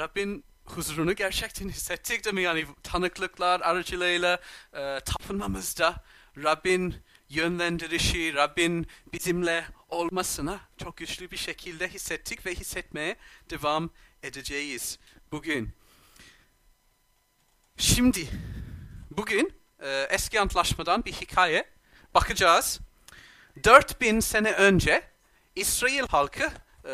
Rabbin huzurunu gerçekten hissettik değil mi? Yani tanıklıklar aracılığıyla tapınmamızda Rabbin yönlendirişi, Rabbin bizimle olmasına çok güçlü bir şekilde hissettik ve hissetmeye devam edeceğiz bugün. Şimdi, bugün eski antlaşmadan bir hikaye bakacağız. 4000 sene önce İsrail halkı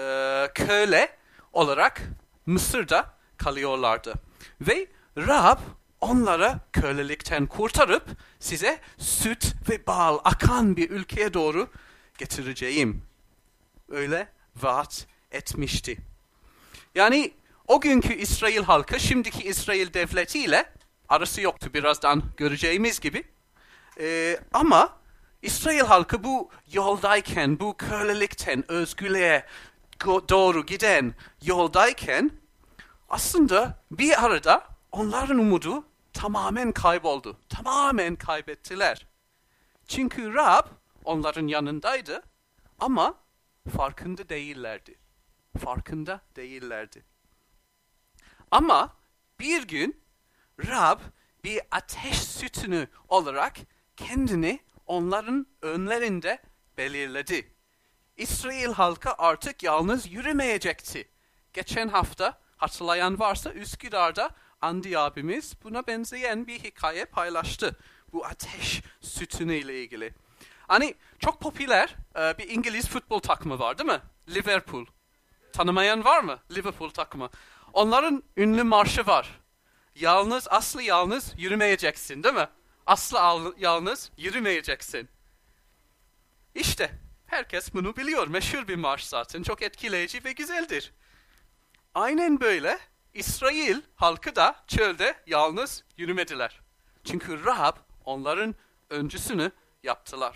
köle olarak Mısır'da kalıyorlardı. Ve Rab onlara kölelikten kurtarıp size süt ve bal akan bir ülkeye doğru getireceğim. Öyle vaat etmişti. Yani o günkü İsrail halkı şimdiki İsrail devletiyle arası yoktu, birazdan göreceğimiz gibi. Ama İsrail halkı bu yoldayken, bu kölelikten özgürlüğe doğru giden yoldayken aslında bir arada onların umudu tamamen kayboldu. Tamamen kaybettiler. Çünkü Rab onların yanındaydı ama farkında değillerdi. Farkında değillerdi. Ama bir gün Rab bir ateş sütunu olarak kendini onların önlerinde belirledi. İsrail halkı artık yalnız yürümeyecekti. Geçen hafta hatırlayan varsa Üsküdar'da Andi abimiz buna benzeyen bir hikaye paylaştı. Bu ateş sütunu ile ilgili. Hani çok popüler bir İngiliz futbol takımı var değil mi? Liverpool. Tanımayan var mı? Liverpool takımı. Onların ünlü marşı var. Aslı yalnız yürümeyeceksin değil mi? Aslı yalnız yürümeyeceksin. İşte herkes bunu biliyor. Meşhur bir marş zaten. Çok etkileyici ve güzeldir. Aynen böyle İsrail halkı da çölde yalnız yürümediler. Çünkü Rab onların öncüsünü yaptılar.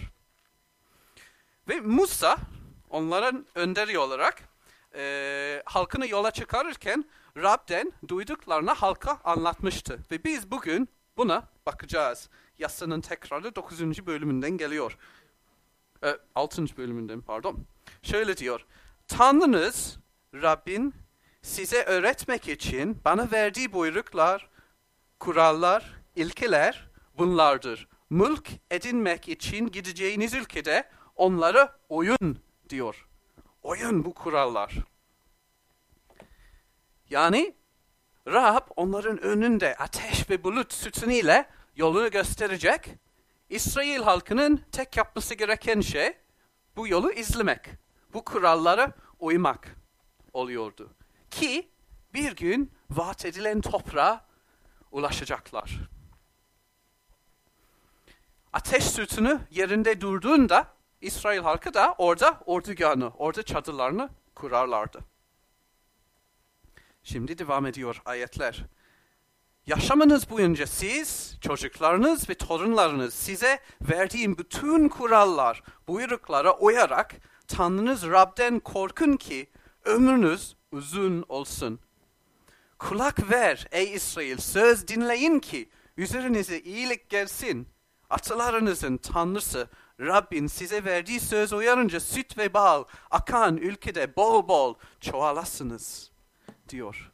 Ve Musa onların önderi olarak halkını yola çıkarırken Rab'den duyduklarını halka anlatmıştı. Ve biz bugün buna bakacağız. Yasanın tekrarı 9. bölümünden geliyor. 6. bölümünden pardon. Şöyle diyor. Tanrınız Rabbin size öğretmek için bana verdiği buyruklar, kurallar, ilkeler bunlardır. Mülk edinmek için gideceğiniz ülkede onlara uyun diyor. Uyun bu kurallar. Yani Rab onların önünde ateş ve bulut sütunu ile yolu gösterecek. İsrail halkının tek yapması gereken şey bu yolu izlemek. Bu kurallara uymak oluyordu. Ki bir gün vaat edilen toprağa ulaşacaklar. Ateş sütunu yerinde durduğunda İsrail halkı da orada ordugahını, orada çadırlarını kurarlardı. Şimdi devam ediyor ayetler. Yaşamınız boyunca siz, çocuklarınız ve torunlarınız size verdiğim bütün kurallar, buyruklara uyarak Tanrınız Rab'den korkun ki ömrünüz uzun olsun. Kulak ver ey İsrail, söz dinleyin ki üzerinize iyilik gelsin. Atalarınızın Tanrısı Rabbin size verdiği söz uyarınca süt ve bal akan ülkede bol bol çoğalasınız diyor.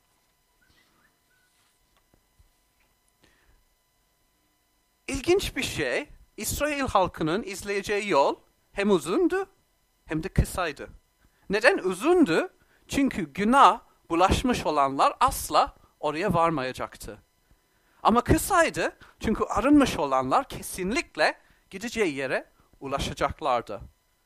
İlginç bir şey, İsrail halkının izleyeceği yol hem uzundu hem de kısaydı. Neden uzundu? Çünkü günah bulaşmış olanlar asla oraya varmayacaktı. Ama kısaydı çünkü arınmış olanlar kesinlikle gideceği yere ulaşacaklardı.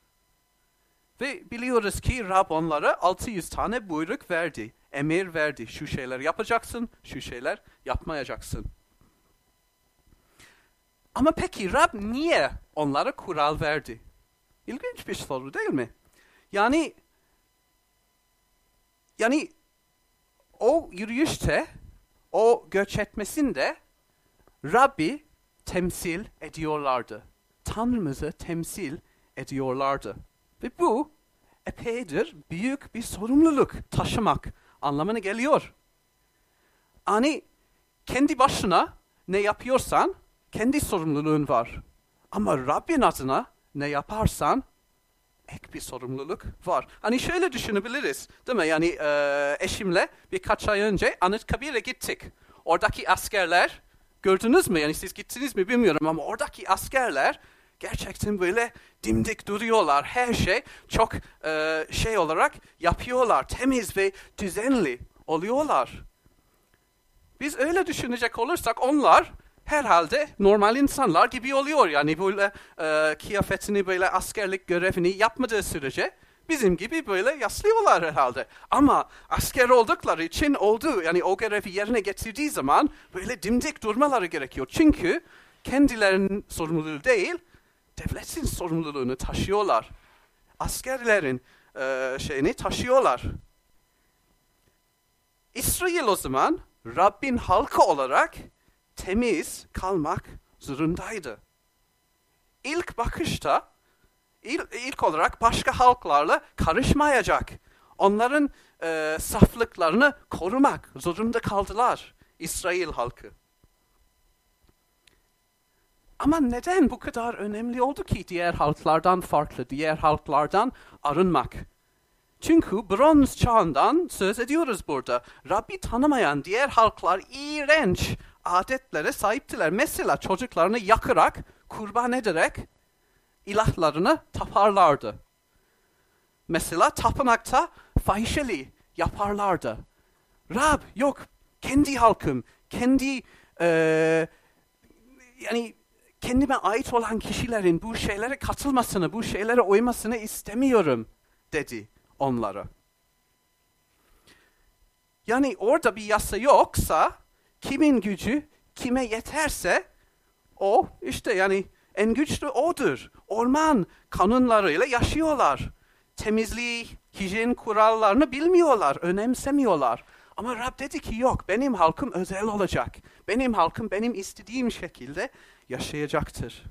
Ve biliyoruz ki Rab onlara 600 tane buyruk verdi, emir verdi. Şu şeyler yapacaksın, şu şeyler yapmayacaksın. Ama peki Rab niye onlara kural verdi? İlginç bir soru değil mi? Yani o yürüyüşte, o göç etmesinde Rabbi temsil ediyorlardı. Tanrımızı temsil ediyorlardı. Ve bu epeydir büyük bir sorumluluk taşımak anlamına geliyor. Hani kendi başına ne yapıyorsan kendi sorumluluğun var. Ama Rabbin adına ne yaparsan ek bir sorumluluk var. Hani şöyle düşünebiliriz, değil mi? Yani eşimle birkaç ay önce Anıtkabir'e gittik. Oradaki askerler, gördünüz mü? Yani siz gittiniz mi bilmiyorum ama oradaki askerler gerçekten böyle dimdik duruyorlar. Her şey çok şey olarak yapıyorlar. Temiz ve düzenli oluyorlar. Biz öyle düşünecek olursak onlar herhalde normal insanlar gibi oluyor. Yani böyle kıyafetini, böyle askerlik görevini yapmadığı sürece bizim gibi böyle yaslıyorlar herhalde. Ama asker oldukları için yani o görevi yerine getirdiği zaman böyle dimdik durmaları gerekiyor. Çünkü kendilerinin sorumluluğu değil, devletin sorumluluğunu taşıyorlar. Askerlerin şeyini taşıyorlar. İsrail o zaman Rabbin halkı olarak temiz kalmak zorundaydı. İlk bakışta, ilk olarak başka halklarla karışmayacak. Onların saflıklarını korumak zorunda kaldılar İsrail halkı. Ama neden bu kadar önemli oldu ki diğer halklardan farklı, diğer halklardan arınmak? Çünkü bronz çağından söz ediyoruz burada. Rabbi tanımayan diğer halklar iğrenç adetlere sahiptiler. Mesela çocuklarını yakarak, kurban ederek ilahlarını taparlardı. Mesela tapınakta fahişeli yaparlardı. Rab yok, kendi halkım, yani kendime ait olan kişilerin bu şeylere katılmasını, bu şeylere uymasını istemiyorum dedi onlara. Yani orada bir yasa yoksa kimin gücü kime yeterse o işte yani en güçlü odur. Orman kanunlarıyla yaşıyorlar. Temizliği, hijyen kurallarını bilmiyorlar, önemsemiyorlar. Ama Rab dedi ki yok, benim halkım özel olacak. Benim halkım benim istediğim şekilde yaşayacaktır.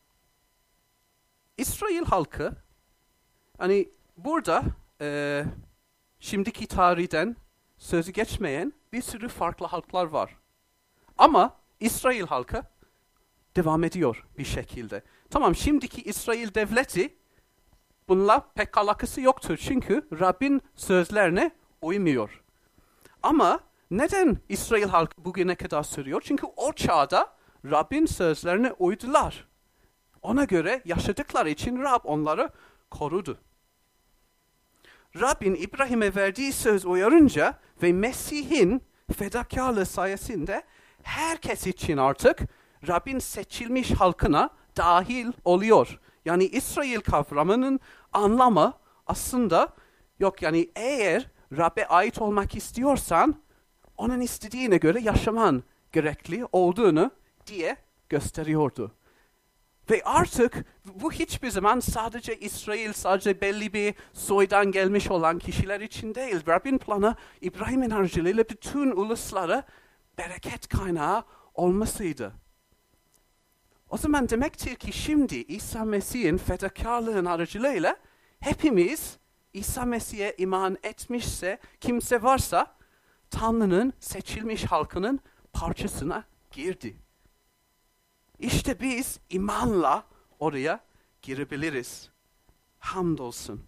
İsrail halkı, hani burada şimdiki tarihten sözü geçmeyen bir sürü farklı halklar var. Ama İsrail halkı devam ediyor bir şekilde. Tamam, şimdiki İsrail devleti bununla pek alakası yoktur. Çünkü Rabbin sözlerine uymuyor. Ama neden İsrail halkı bugüne kadar sürüyor? Çünkü o çağda Rabbin sözlerine uydular. Ona göre yaşadıkları için Rab onları korudu. Rabbin İbrahim'e verdiği söz uyarınca ve Mesih'in fedakarlığı sayesinde herkes için artık Rabbin seçilmiş halkına dahil oluyor. Yani İsrail kavramının anlamı aslında yok, yani eğer Rab'be ait olmak istiyorsan onun istediğine göre yaşaman gerekli olduğunu diye gösteriyordu. Ve artık bu hiçbir zaman sadece İsrail, sadece belli bir soydan gelmiş olan kişiler için değil. Rabbin planı İbrahim'in aracılığıyla bütün uluslara bereket kaynağı olmasıydı. O zaman demektir ki şimdi İsa Mesih'in fedakarlığın aracılığıyla hepimiz İsa Mesih'e iman etmişse, kimse varsa Tanrı'nın seçilmiş halkının parçasına girdi. İşte biz imanla oraya girebiliriz. Hamdolsun.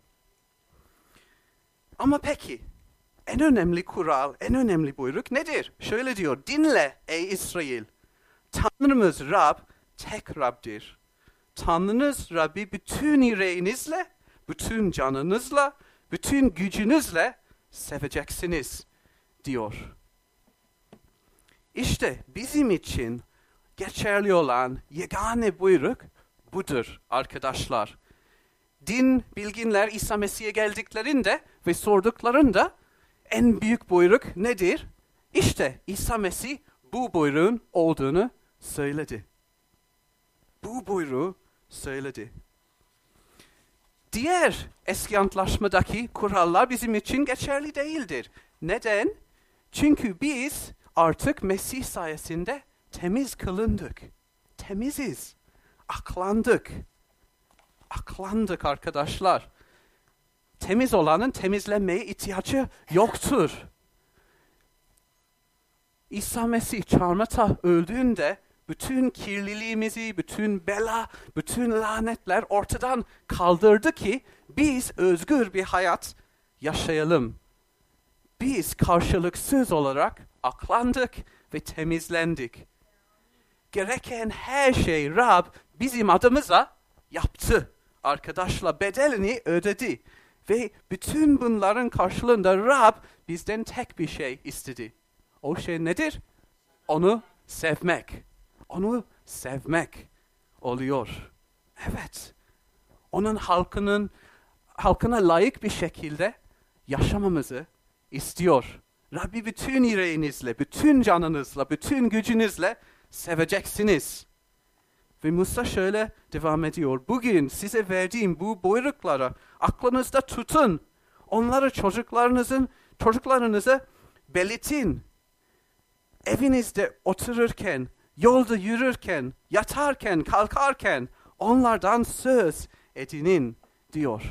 Ama peki en önemli kural, en önemli buyruk nedir? Şöyle diyor: dinle ey İsrail. Tanrımız Rab tek Rab'dir. Tanrınız Rabbi bütün yüreğinizle, bütün canınızla, bütün gücünüzle seveceksiniz diyor. İşte bizim için geçerli olan yegane buyruk budur arkadaşlar. Din bilginler İsa Mesih'e geldiklerinde ve sorduklarında en büyük buyruk nedir? İşte İsa Mesih bu buyruğun olduğunu söyledi. Bu buyruğu söyledi. Diğer eski antlaşmadaki kurallar bizim için geçerli değildir. Neden? Çünkü biz artık Mesih sayesinde temiz kılındık. Temiziz. Aklandık. Aklandık arkadaşlar. Temiz olanın temizlenmeye ihtiyacı yoktur. İsa Mesih çarmıhta öldüğünde bütün kirliliğimizi, bütün bela, bütün lanetler ortadan kaldırdı ki biz özgür bir hayat yaşayalım. Biz karşılıksız olarak aklandık ve temizlendik. Gereken her şey Rab bizim adımıza yaptı. Arkadaşlar bedelini ödedi. Ve bütün bunların karşılığında Rab bizden tek bir şey istedi. O şey nedir? Onu sevmek. Onu sevmek oluyor. Evet. Onun halkına layık bir şekilde yaşamamızı istiyor. Rabbi bütün yüreğinizle, bütün canınızla, bütün gücünüzle seveceksiniz. Ve Musa şöyle devam ediyor. Bugün size verdiğim bu buyrukları aklınızda tutun. Onları çocuklarınıza belirtin. Evinizde otururken, yolda yürürken, yatarken, kalkarken onlardan söz edinin diyor.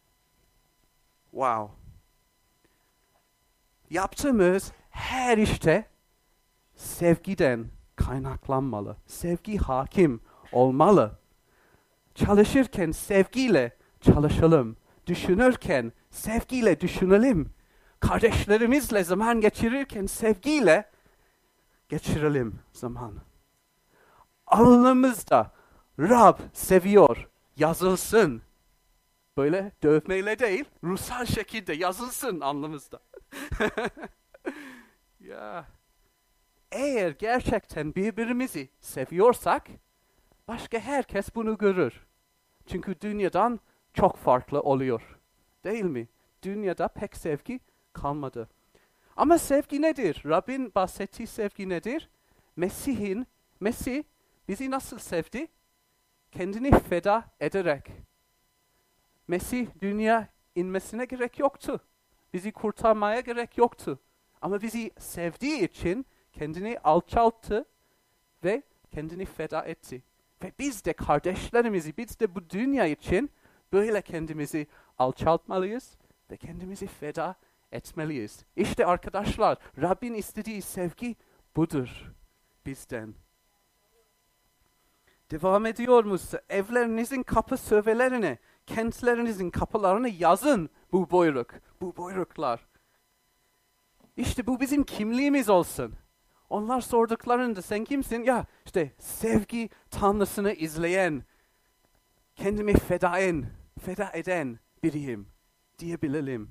Wow. Yaptığımız her işte sevgiden kaynaklanmalı. Sevgi hakim olmalı. Çalışırken sevgiyle çalışalım. Düşünürken sevgiyle düşünelim. Kardeşlerimizle zaman geçirirken sevgiyle geçirelim zaman. Alnımızda Rab seviyor yazılsın. Böyle dövmeyle değil, ruhsal şekilde yazılsın alnımızda. Ya. Eğer gerçekten birbirimizi seviyorsak, başka herkes bunu görür. Çünkü dünyadan çok farklı oluyor. Değil mi? Dünyada pek sevgi kalmadı. Ama sevgi nedir? Rabbin bahsettiği sevgi nedir? Mesih bizi nasıl sevdi? Kendini feda ederek. Mesih dünya inmesine gerek yoktu. Bizi kurtarmaya gerek yoktu. Ama bizi sevdiği için kendini alçalttı ve kendini feda etti. Ve biz de kardeşlerimizi, biz de bu dünya için böyle kendimizi alçaltmalıyız ve kendimizi feda etmeliyiz. İşte arkadaşlar, Rabbin istediği sevgi budur bizden. Devam ediyor Musa. Evlerinizin kapı sövelerine, kentlerinizin kapılarını yazın bu buyruklar. İşte bu bizim kimliğimiz olsun. Onlar sorduklarında sen kimsin? Ya işte sevgi Tanrısını izleyen, kendimi feda eden biriyim diyebilelim.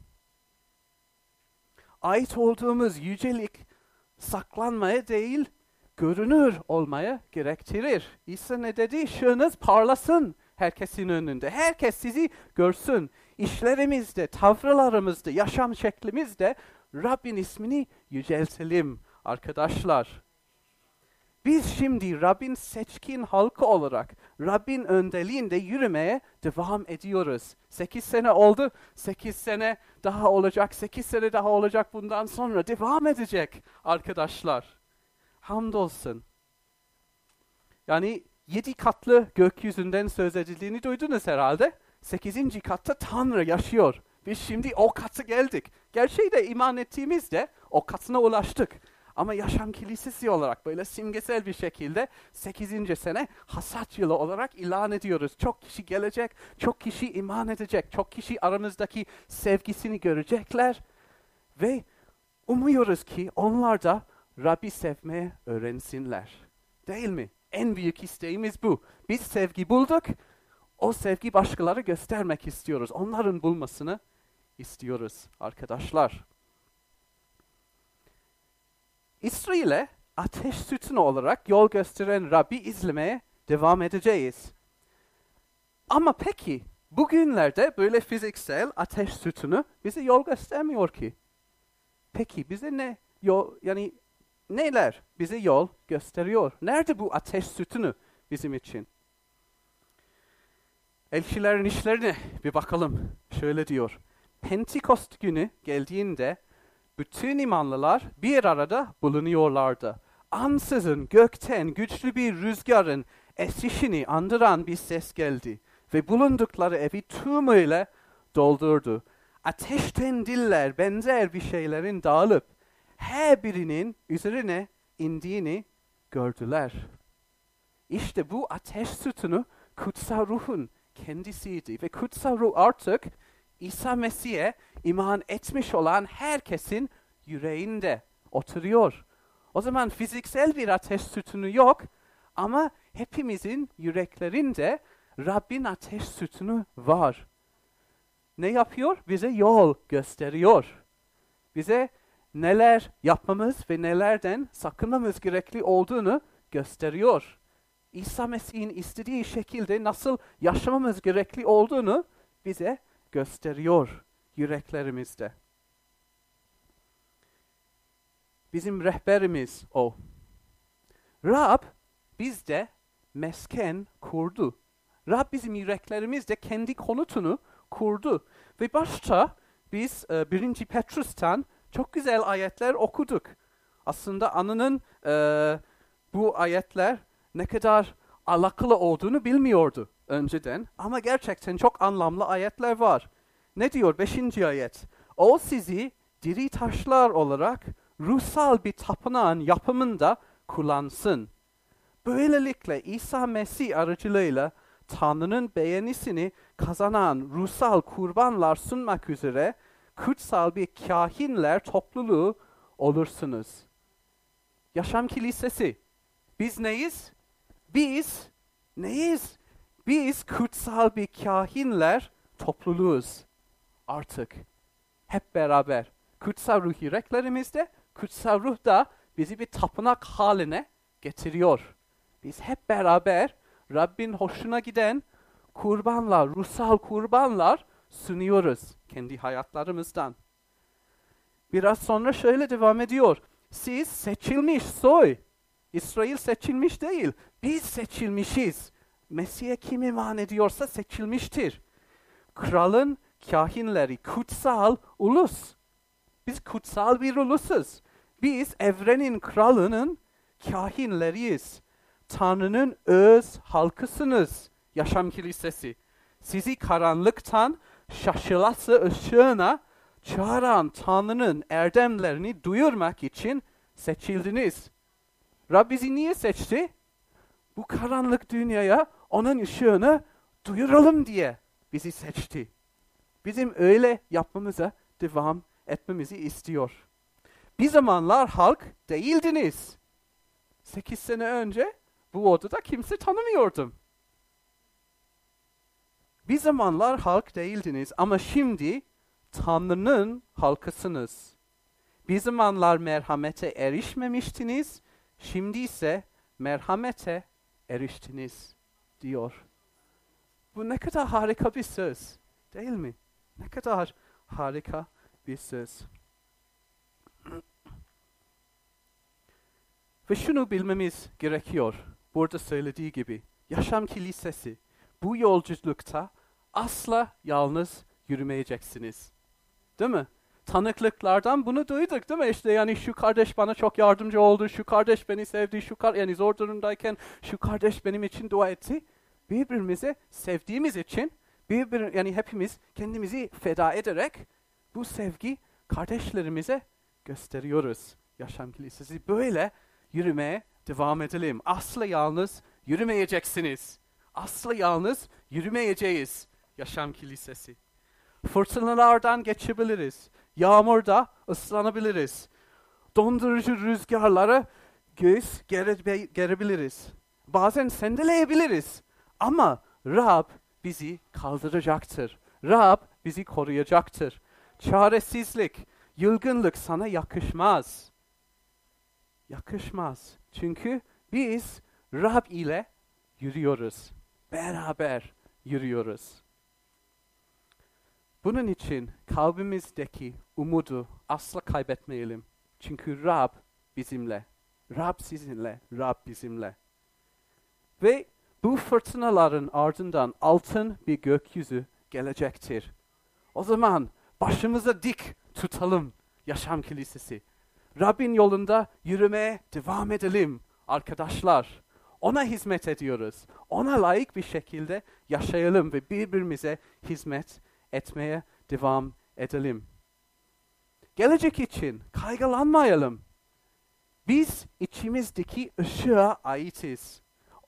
Ait olduğumuz yücelik saklanmaya değil, görünür olmaya gerektirir. İsa ne dedi? Işığınız parlasın herkesin önünde. Herkes sizi görsün. İşlerimizde, tavırlarımızda, yaşam şeklimizde Rabbin ismini yüceltelim arkadaşlar. Biz şimdi Rabbin seçkin halkı olarak Rabbin önderliğinde yürümeye devam ediyoruz. 8 sene oldu, 8 sene daha olacak, 8 sene daha olacak bundan sonra devam edecek arkadaşlar. Hamdolsun. Yani 7 katlı gökyüzünden söz edildiğini duydunuz herhalde. 8. katta Tanrı yaşıyor. Biz şimdi o katı geldik. Gerçeği de iman ettiğimizde o katına ulaştık. Ama yaşam kilisesi olarak böyle simgesel bir şekilde 8. sene hasat yılı olarak ilan ediyoruz. Çok kişi gelecek, çok kişi iman edecek, çok kişi aramızdaki sevgisini görecekler. Ve umuyoruz ki onlar da Rabbi sevmeye öğrensinler. Değil mi? En büyük isteğimiz bu. Biz sevgi bulduk, o sevgi başkaları göstermek istiyoruz. Onların bulmasını istiyoruz arkadaşlar. İsrail'e ateş sütunu olarak yol gösteren Rabbi izlemeye devam edeceğiz. Ama peki bugünlerde böyle fiziksel ateş sütunu bize yol göstermiyor ki. Peki bize neler bize yol gösteriyor? Nerede bu ateş sütunu bizim için? Elçilerin işlerine bir bakalım. Şöyle diyor. Pentekost günü geldiğinde bütün imanlılar bir arada bulunuyorlardı. Ansızın gökten güçlü bir rüzgarın esişini andıran bir ses geldi ve bulundukları evi tümüyle doldurdu. Ateşten diller benzer bir şeylerin dağılıp her birinin üzerine indiğini gördüler. İşte bu ateş sütunu kutsal ruhun kendisiydi. Ve kutsal ruh artık İsa Mesih'e iman etmiş olan herkesin yüreğinde oturuyor. O zaman fiziksel bir ateş sütunu yok ama hepimizin yüreklerinde Rabbin ateş sütunu var. Ne yapıyor? Bize yol gösteriyor. Bize neler yapmamız ve nelerden sakınmamız gerekli olduğunu gösteriyor. İsa Mesih'in istediği şekilde nasıl yaşamamız gerekli olduğunu bize gösteriyor yüreklerimizde. Bizim rehberimiz o. Rab bizde mesken kurdu. Rab bizim yüreklerimizde kendi konutunu kurdu. Ve başta biz 1. Petrus'tan çok güzel ayetler okuduk. Aslında Anı'nın bu ayetler ne kadar alakalı olduğunu bilmiyordu önceden. Ama gerçekten çok anlamlı ayetler var. Ne diyor 5. ayet? O sizi diri taşlar olarak ruhsal bir tapınağın yapımında kullansın. Böylelikle İsa Mesih aracılığıyla Tanrı'nın beğenisini kazanan ruhsal kurbanlar sunmak üzere kutsal bir kahinler topluluğu olursunuz. Yaşam Kilisesi. Biz neyiz? Biz neyiz? Biz kutsal bir kahinler topluluğuz. Artık hep beraber kutsal ruh yüreklerimizde, kutsal ruh da bizi bir tapınak haline getiriyor. Biz hep beraber Rabbin hoşuna giden kurbanlar, ruhsal kurbanlar sunuyoruz kendi hayatlarımızdan. Biraz sonra şöyle devam ediyor. Siz seçilmiş soy. İsrail seçilmiş değil. Biz seçilmişiz. Mesih'e kim iman ediyorsa seçilmiştir. Kralın kahinleri, kutsal ulus. Biz kutsal bir ulusuz. Biz evrenin kralının kahinleriyiz. Tanrı'nın öz halkısınız. Yaşam Kilisesi. Sizi karanlıktan şaşılası ışığına çağıran Tanrı'nın erdemlerini duyurmak için seçildiniz. Rab bizi niye seçti? Bu karanlık dünyaya onun ışığını duyuralım diye bizi seçti. Bizim öyle yapmamıza devam etmemizi istiyor. Bir zamanlar halk değildiniz. 8 sene önce bu odada kimse tanımıyordum. Bir zamanlar halk değildiniz ama şimdi Tanrı'nın halkısınız. Bir zamanlar merhamete erişmemiştiniz, şimdi ise merhamete eriştiniz diyor. Bu ne kadar harika bir söz, değil mi? Ne kadar harika bir söz. Ve şunu bilmemiz gerekiyor. Burada söylediği gibi, Yaşam Kilisesi, bu yolculukta asla yalnız yürümeyeceksiniz. Değil mi? Tanıklıklardan bunu duyduk değil mi? İşte yani şu kardeş bana çok yardımcı oldu, şu kardeş beni sevdi, yani zor durumdayken şu kardeş benim için dua etti. Birbirimize sevdiğimiz için, yani hepimiz kendimizi feda ederek bu sevgi kardeşlerimize gösteriyoruz. Yaşam Kilisesi böyle yürümeye devam edelim. Asla yalnız yürümeyeceksiniz. Asla yalnız yürümeyeceğiz. Yaşam Kilisesi. Fırtınalardan geçebiliriz. Yağmurda ıslanabiliriz. Dondurucu rüzgarlara göğüs gerebiliriz. Bazen sendeleyebiliriz. Ama Rab bizi kaldıracaktır. Rab bizi koruyacaktır. Çaresizlik, yılgınlık sana yakışmaz. Yakışmaz. Çünkü biz Rab ile yürüyoruz. Beraber yürüyoruz. Bunun için kalbimizdeki umudu asla kaybetmeyelim. Çünkü Rab bizimle. Rab sizinle. Rab bizimle. Ve bu fırtınaların ardından altın bir gökyüzü gelecektir. O zaman başımıza dik tutalım Yaşam Kilisesi. Rabbin yolunda yürümeye devam edelim arkadaşlar. Ona hizmet ediyoruz. Ona layık bir şekilde yaşayalım ve birbirimize hizmet etmeye devam edelim. Gelecek için kaygılanmayalım. Biz içimizdeki ışığa aitiz.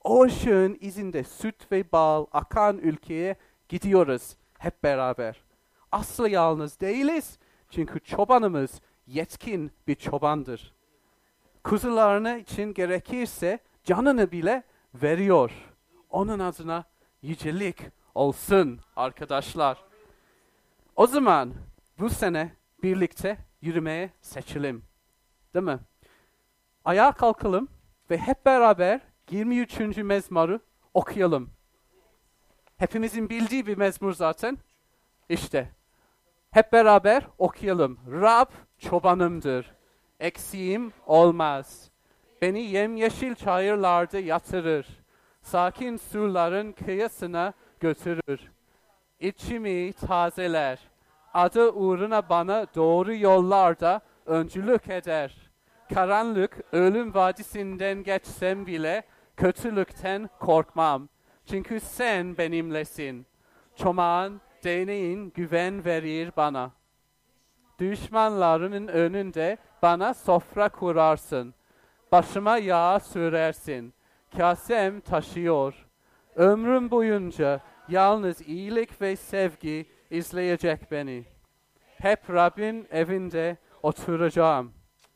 O ışığın izinde süt ve bal akan ülkeye gidiyoruz hep beraber. Asla yalnız değiliz çünkü çobanımız yetkin bir çobandır. Kuzularını için gerekirse canını bile veriyor. Onun adına yücelik olsun arkadaşlar. O zaman bu sene birlikte yürümeye seçelim. Değil mi? Ayağa kalkalım ve hep beraber 23. mezmuru okuyalım. Hepimizin bildiği bir mezmur zaten. İşte hep beraber okuyalım. Rab çobanımdır, eksiğim olmaz. Beni yemyeşil çayırlarda yatırır. Sakin suların kıyısına götürür. İçimi tazeler. Adı uğruna bana doğru yollarda öncülük eder. Karanlık ölüm vadisinden geçsem bile kötülükten korkmam. Çünkü sen benimlesin. Çomağın, değneğin güven verir bana. Düşmanlarının önünde bana sofra kurarsın. Başıma yağ sürersin. Kasem taşıyor. Ömrüm boyunca yalnız iyilik ve sevgi izleyecek beni. Hep Rabbin evinde oturacağım.